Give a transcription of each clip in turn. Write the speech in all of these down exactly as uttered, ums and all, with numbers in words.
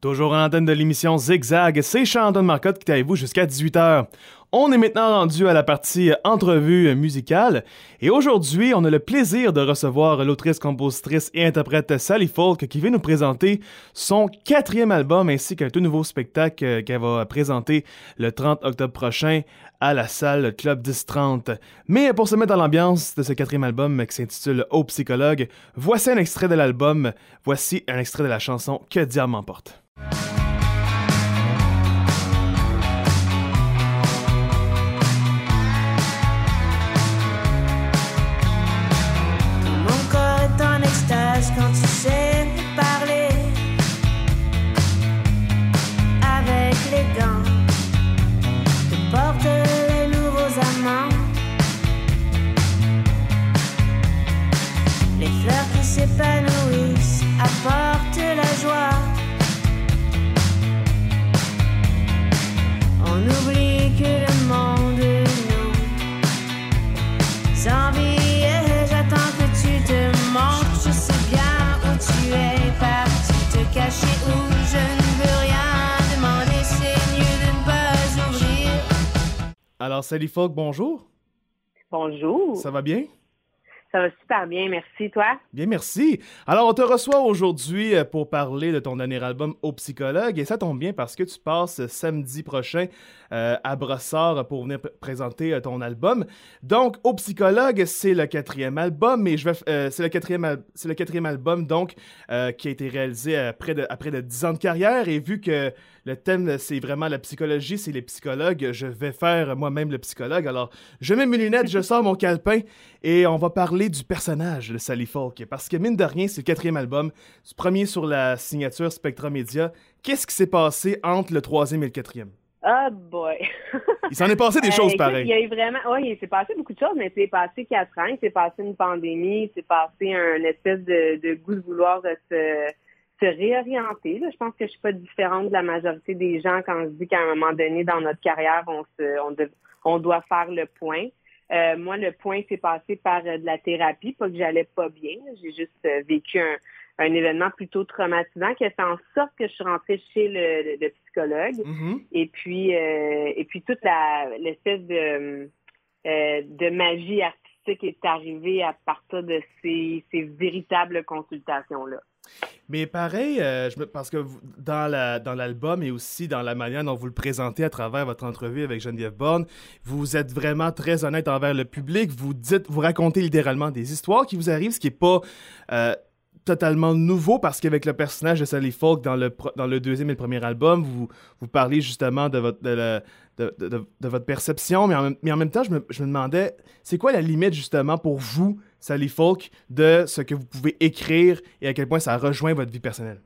Toujours en antenne de l'émission Zigzag, c'est Chanton Marcotte qui est avec vous jusqu'à dix-huit heures. On est maintenant rendu à la partie entrevue musicale et aujourd'hui, on a le plaisir de recevoir l'autrice, compositrice et interprète Sally Folk qui vient nous présenter son quatrième album ainsi qu'un tout nouveau spectacle qu'elle va présenter le trente octobre prochain à la salle Club dix trente. Mais pour se mettre dans l'ambiance de ce quatrième album qui s'intitule Au Psychologue, voici un extrait de l'album, voici un extrait de la chanson Que Diable m'emporte. Quand tu sais parler avec les gants que portent les nouveaux amants, les fleurs qui s'épanouissent apportent la joie. On oublie que le monde nous envie et j'attends que tu te montres. Je sais bien où tu es parti te cacher, où je ne veux rien demander, c'est mieux de ne pas ouvrir. Alors Sally Folk, bonjour. Bonjour. Ça va bien? Ça va super bien, merci. Toi? Bien, merci. Alors, on te reçoit aujourd'hui pour parler de ton dernier album Au Psychologue et ça tombe bien parce que tu passes samedi prochain euh, à Brossard pour venir p- présenter euh, ton album. Donc, Au Psychologue, c'est le quatrième album, mais je vais, f- euh, c'est le quatrième, al- c'est le quatrième album donc euh, qui a été réalisé après de, après de dix ans de carrière et vu que le thème, c'est vraiment la psychologie, c'est les psychologues, je vais faire moi-même le psychologue. Alors, je mets mes lunettes, je sors mon calepin et on va parler du personnage de Sally Folk. Parce que, mine de rien, c'est le quatrième album, du premier sur la signature Spectra Media. Qu'est-ce qui s'est passé entre le troisième et le quatrième? Ah, oh boy! Il s'en est passé des choses écoute, pareilles. Il y a eu vraiment... Oui, il s'est passé beaucoup de choses, mais il s'est passé quatre ans, il s'est passé une pandémie, il s'est passé un espèce de, de goût de vouloir de se... se réorienter. Là. Je pense que je suis pas différente de la majorité des gens quand je dis qu'à un moment donné, dans notre carrière, on se, on, de, on doit faire le point. Euh, moi, le point s'est passé par euh, de la thérapie, pas que j'allais pas bien. Là. J'ai juste euh, vécu un, un événement plutôt traumatisant qui a fait en sorte que je suis rentrée chez le, le, le psychologue. Mm-hmm. Et puis, euh, et puis toute la l'espèce de, euh, de magie artistique est arrivée à partir de ces, ces véritables consultations-là. Mais pareil, euh, je me, parce que vous, dans, la, dans l'album et aussi dans la manière dont vous le présentez à travers votre entrevue avec Geneviève Borne, vous êtes vraiment très honnête envers le public. Vous dites, vous racontez littéralement des histoires qui vous arrivent, ce qui n'est pas euh, totalement nouveau parce qu'avec le personnage de Sally Folk dans le, dans le deuxième et le premier album, vous, vous parlez justement de votre, de, la, de, de, de, de votre perception, mais en même, mais en même temps, je me, je me demandais, c'est quoi la limite justement pour vous, Sally Folk, de ce que vous pouvez écrire et à quel point ça rejoint votre vie personnelle?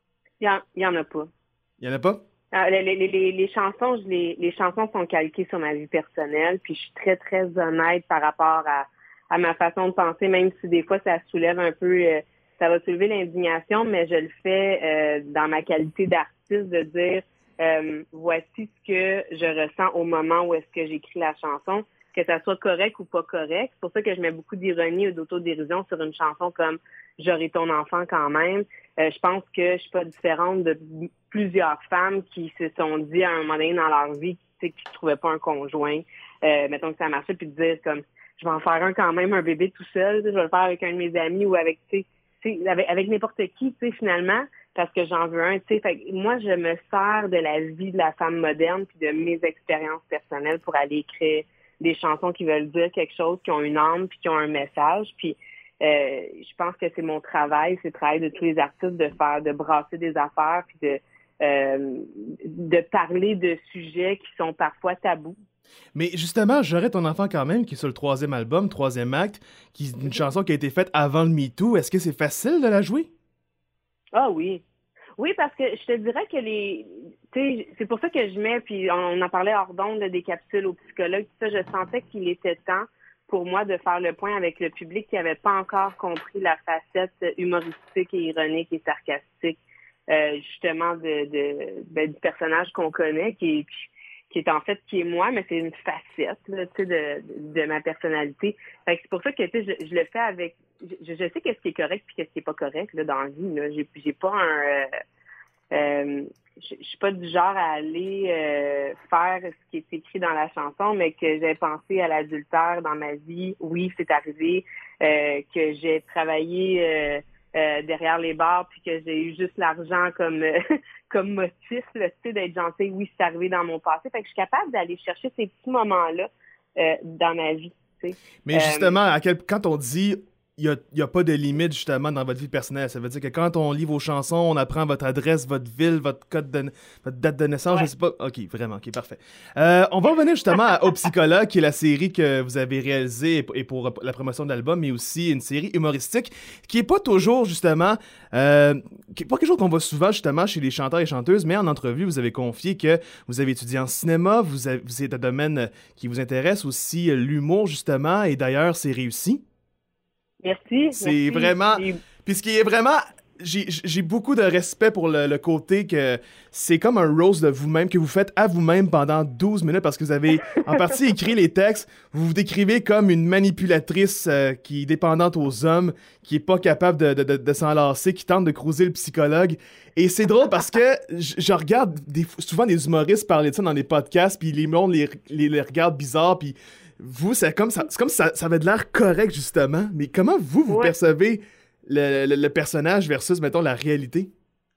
Il n'y en, en a pas. Il n'y en a pas? Euh, les, les, les, les chansons, je les, les chansons sont calquées sur ma vie personnelle, puis je suis très, très honnête par rapport à, à ma façon de penser, même si des fois ça soulève un peu, euh, ça va soulever l'indignation, mais je le fais euh, dans ma qualité d'artiste de dire euh, voici ce que je ressens au moment où est-ce que j'écris la chanson, que ça soit correct ou pas correct. C'est pour ça que je mets beaucoup d'ironie ou d'autodérision sur une chanson comme « J'aurai ton enfant quand même ». Euh, je pense que je suis pas différente de plusieurs femmes qui se sont dit à un moment donné dans leur vie qu'ils ne trouvaient pas un conjoint. Euh, mettons que ça marchait, puis de dire comme « Je vais en faire un quand même, un bébé tout seul. Je vais le faire avec un de mes amis ou avec, tu sais, avec, avec n'importe qui, tu sais, finalement, parce que j'en veux un. » Tu sais, moi, je me sers de la vie de la femme moderne puis de mes expériences personnelles pour aller écrire des chansons qui veulent dire quelque chose, qui ont une âme, puis qui ont un message. Puis euh, je pense que c'est mon travail, c'est le travail de tous les artistes de faire, de brasser des affaires, puis de euh, de parler de sujets qui sont parfois tabous. Mais justement, J'aurai ton enfant quand même, qui est sur le troisième album, troisième acte, qui est une chanson qui a été faite avant le MeToo. Est-ce que c'est facile de la jouer? Ah oui. Oui, parce que je te dirais que les... Tu sais, c'est pour ça que je mets, puis on en parlait hors d'onde, des capsules aux psychologues, tout ça, je sentais qu'il était temps pour moi de faire le point avec le public qui n'avait pas encore compris la facette humoristique et ironique et sarcastique, euh, justement, de, de, ben, du personnage qu'on connaît, qui est, qui est en fait, qui est moi, mais c'est une facette, là, tu sais, de, de, de ma personnalité. Fait que c'est pour ça que, tu sais, je, je le fais avec... Je, je sais qu'est-ce qui est correct puis qu'est-ce qui est pas correct, là, dans la vie, là. J'ai, j'ai pas un... Euh, euh, je je suis pas du genre à aller euh, faire ce qui est écrit dans la chanson, mais que j'ai pensé à l'adultère dans ma vie. Oui, c'est arrivé, euh, que j'ai travaillé euh, euh, derrière les bars, puis que j'ai eu juste l'argent comme euh, comme motif, là, tu sais, d'être gentille. Oui, c'est arrivé dans mon passé. Fait que je suis capable d'aller chercher ces petits moments-là euh, dans ma vie, tu sais. Mais justement, à quel, quand on dit il n'y a, y a pas de limite justement dans votre vie personnelle, ça veut dire que quand on lit vos chansons, on apprend votre adresse, votre ville, votre code de, votre date de naissance, Ouais. je sais pas. Ok, vraiment, ok, parfait. Euh, on va revenir justement à Au Psychologue, qui est la série que vous avez réalisée et pour la promotion de l'album, mais aussi une série humoristique qui est pas toujours justement, euh, qui est pas quelque chose qu'on voit souvent justement chez les chanteurs et chanteuses, mais en entrevue, vous avez confié que vous avez étudié en cinéma, vous avez, vous êtes un domaine qui vous intéresse aussi, l'humour justement, et d'ailleurs, c'est réussi. Merci. C'est merci. vraiment... J'ai- Puis ce qui est vraiment... J'ai j'ai beaucoup de respect pour le, le côté que c'est comme un roast de vous-même que vous faites à vous-même pendant douze minutes parce que vous avez en partie écrit les textes. Vous vous décrivez comme une manipulatrice euh, qui est dépendante aux hommes, qui est pas capable de, de, de, de s'en lasser, qui tente de cruiser le psychologue. Et c'est drôle parce que je, je regarde des, souvent des humoristes parler de ça dans des podcasts, puis les mondes les, les, les regardent bizarres, puis vous, c'est comme, ça, c'est comme ça, ça avait de l'air correct, justement. Mais comment vous, vous Ouais. percevez le, le, le personnage versus, mettons, la réalité?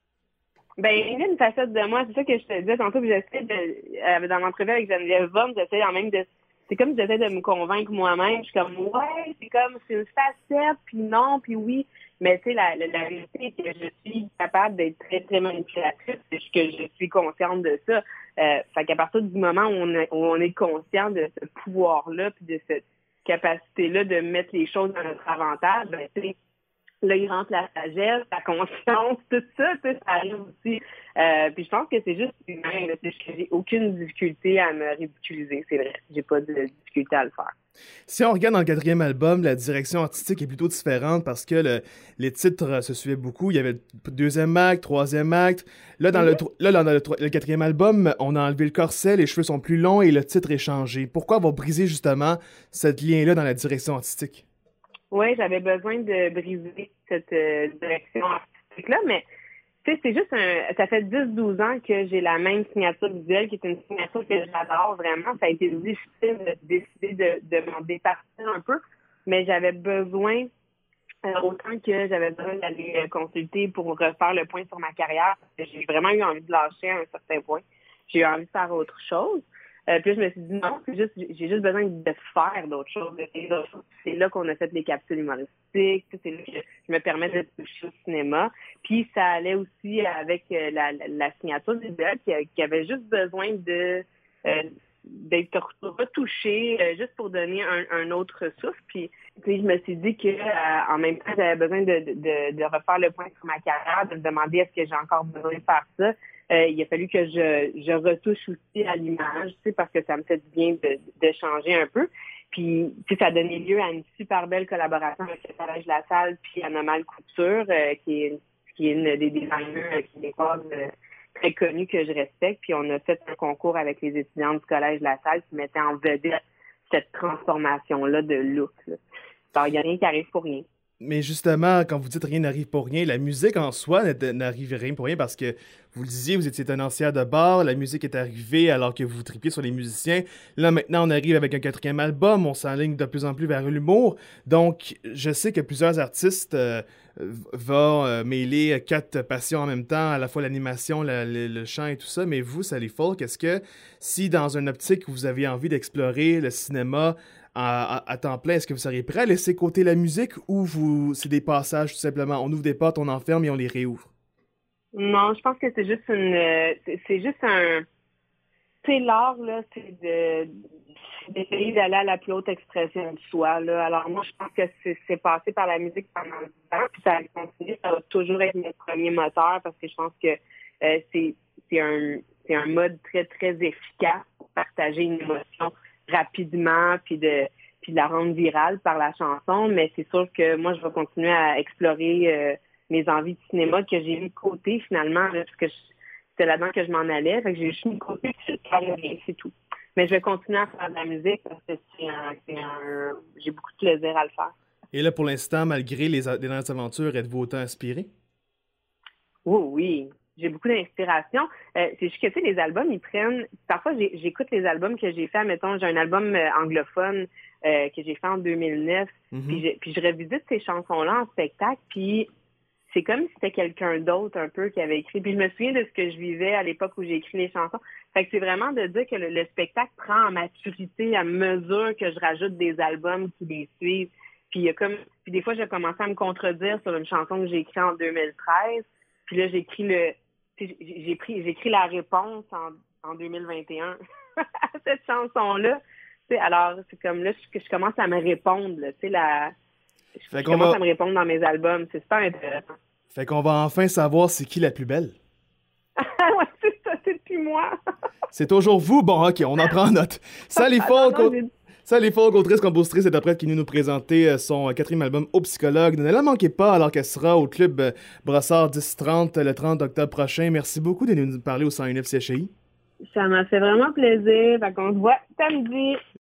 Ben, il y a une facette de moi, c'est ça que je te disais tantôt, puis j'essaie de, euh, dans l'entrevue avec Geneviève Vom, j'essaie quand même de, c'est comme si j'essaie de me convaincre moi-même, je suis comme, ouais, c'est comme, c'est une facette, puis non, puis oui, mais tu sais, la, la, la réalité est que je suis capable d'être très, très manipulatrice, c'est juste que je suis consciente de ça. Euh, fait qu'à partir du moment où on, est, où on est conscient de ce pouvoir-là, puis de cette capacité-là de mettre les choses à notre avantage, ben, tu sais, là, il rentre la sagesse, la conscience, tout ça, tu sais, ça arrive aussi. Euh, puis je pense que c'est juste humain, là, c'est juste que j'ai aucune difficulté à me ridiculiser, c'est vrai. J'ai pas de difficulté à le faire. Si on regarde dans le quatrième album, la direction artistique est plutôt différente parce que le, les titres euh, se suivaient beaucoup. Il y avait le deuxième acte, troisième acte. Là, dans, mm-hmm. le, là, dans le, le quatrième album, on a enlevé le corset, les cheveux sont plus longs et le titre est changé. Pourquoi avoir brisé justement ce lien-là dans la direction artistique? Oui, j'avais besoin de briser cette euh, direction artistique-là, mais tu sais, c'est juste un... Ça fait dix douze ans que j'ai la même signature visuelle, qui est une signature que j'adore vraiment. Ça a été difficile de décider de, de m'en départir un peu, mais j'avais besoin, euh, autant que j'avais besoin d'aller euh, consulter pour refaire le point sur ma carrière, parce que j'ai vraiment eu envie de lâcher à un certain point. J'ai eu envie de faire autre chose. Euh, puis je me suis dit non, c'est juste, j'ai juste besoin de faire d'autres choses. d'autres choses. C'est là qu'on a fait les capsules humoristiques, c'est là que je me permets de toucher au cinéma. Puis ça allait aussi avec euh, la, la, la signature visuelle qui, qui avait juste besoin de euh, d'être retouchée euh, juste pour donner un, un autre souffle. Puis, puis je me suis dit que euh, en même temps j'avais besoin de, de, de refaire le point sur ma carrière, de me demander est-ce que j'ai encore besoin de faire ça. Euh, il a fallu que je, je retouche aussi à l'image, tu sais, parce que ça me fait du bien de, de changer un peu. Puis, tu sais, ça a donné lieu à une super belle collaboration avec le Collège La Salle puis Anomal Couture, euh, qui est qui est une des designers québécoises euh, très connue que je respecte. Puis, on a fait un concours avec les étudiants du Collège La Salle qui mettaient en vedette cette transformation-là de look, là. Alors, il n'y a rien qui arrive pour rien. Mais justement, quand vous dites rien n'arrive pour rien, la musique en soi n'arrive rien pour rien parce que vous le disiez, vous étiez tenancière de bar, la musique est arrivée alors que vous tripiez sur les musiciens. Là, maintenant, on arrive avec un quatrième album, on s'enligne de plus en plus vers l'humour. Donc, je sais que plusieurs artistes euh, vont euh, mêler quatre passions en même temps, à la fois l'animation, le, le, le chant et tout ça, mais vous, Sally Folk, est-ce que si dans une optique vous avez envie d'explorer le cinéma, À, à, à temps plein, est-ce que vous seriez prêt à laisser côté la musique ou vous c'est des passages tout simplement, on ouvre des portes, on enferme et on les réouvre? Non, je pense que c'est juste une c'est, c'est juste un tu sais, l'art là, c'est de d'essayer d'aller à la plus haute expression de soi là. Alors moi, je pense que c'est, c'est passé par la musique pendant dix ans, puis ça va continuer, ça va toujours être mon premier moteur parce que je pense que euh, c'est c'est un c'est un mode très très efficace pour partager une émotion rapidement, puis de puis de la rendre virale par la chanson, mais c'est sûr que moi, je vais continuer à explorer euh, mes envies de cinéma que j'ai mis de côté, finalement, là, parce que je, c'était là-dedans que je m'en allais, fait que j'ai juste mis de côté, puis c'est, c'est tout. Mais je vais continuer à faire de la musique, parce que c'est un, c'est un, j'ai beaucoup de plaisir à le faire. Et là, pour l'instant, malgré les, les dernières aventures, êtes-vous autant inspiré? Oui, oui. j'ai beaucoup d'inspiration. Euh, c'est juste que, tu sais, les albums, ils prennent... Parfois, j'ai, j'écoute les albums que j'ai fait. Mettons, j'ai un album euh, anglophone euh, que j'ai fait en deux mille neuf. Mm-hmm. Puis, je, puis je revisite ces chansons-là en spectacle. Puis c'est comme si c'était quelqu'un d'autre un peu qui avait écrit. Puis je me souviens de ce que je vivais à l'époque où j'ai écrit les chansons. Fait que c'est vraiment de dire que le, le spectacle prend en maturité à mesure que je rajoute des albums qui les suivent. Puis il y a comme... Puis des fois, j'ai commencé à me contredire sur une chanson que j'ai écrite en deux mille treize. Puis là, j'ai écrit le... J'ai pris, j'ai écrit la réponse en, en deux mille vingt et un à cette chanson-là. T'sais, alors, c'est comme là que je, je commence à me répondre. Là, la, je, je commence va... à me répondre dans mes albums. C'est super intéressant. Fait qu'on va enfin savoir c'est qui la plus belle. Ouais, c'est ça, c'est plus moi. C'est toujours vous? Bon, OK, on en prend note. Sally Fogg, Sally Fogg, autrice, compositrice et interprète qui vient nous présenter son quatrième album Au Psychologue. Ne la manquez pas alors qu'elle sera au Club Brossard dix trente le trente octobre prochain. Merci beaucoup de nous parler au cent un neuf C H I. Ça m'a fait vraiment plaisir. Fait qu'on se voit samedi.